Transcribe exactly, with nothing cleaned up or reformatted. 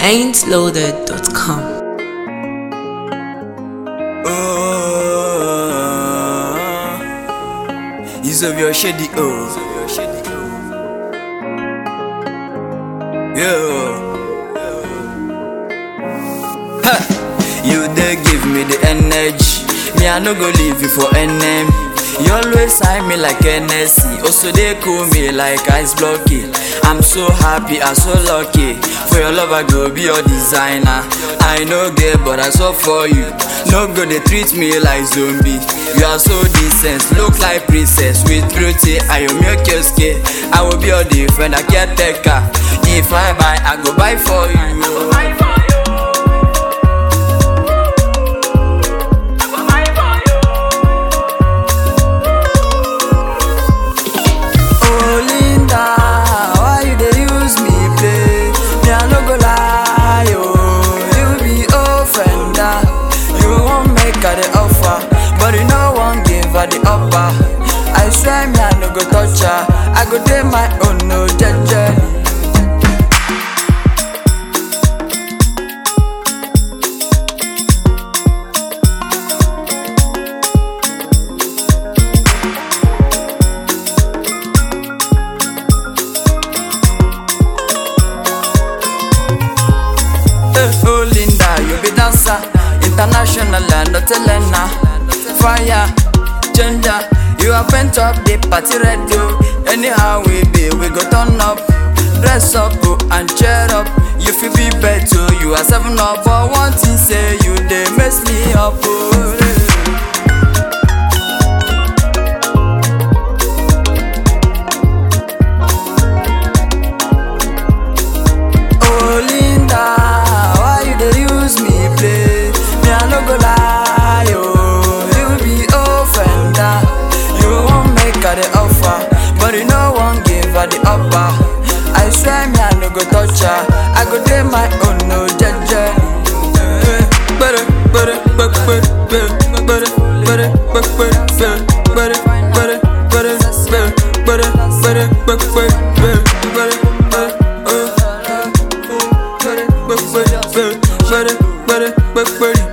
ain't loaded dot com. Use of your shady oh. Yeah. Ha. You dey give me the energy. Me I no go leave you for enemy. You always sign me like N S C. Also they call me like ice blocky. I'm so happy, I'm so lucky. For your love I go be your designer. I no get but I saw for you. No go they treat me like zombie. You are so decent, look like princess. With beauty, I will make your skin. I will be your defender, caretaker. If I buy, I go buy for you. The upper, I swear me I no go touch her. I go do my own no judge. Oh Linda, you be dancer, international and not Elena. Fire. Gender, you have bent up the party radio. Anyhow we be, we go turn up. Dress up oh, and cheer up. You feel be better, you are seven up. But one thing say you they mess me up oh. Oh Linda, why you they use me play? Me I no go lie oh. The offer, but you no one give her the upper. I swear me I no go touch her. I go do my own no judge. Better, better, better, better, better, better, better, better, better, better, better,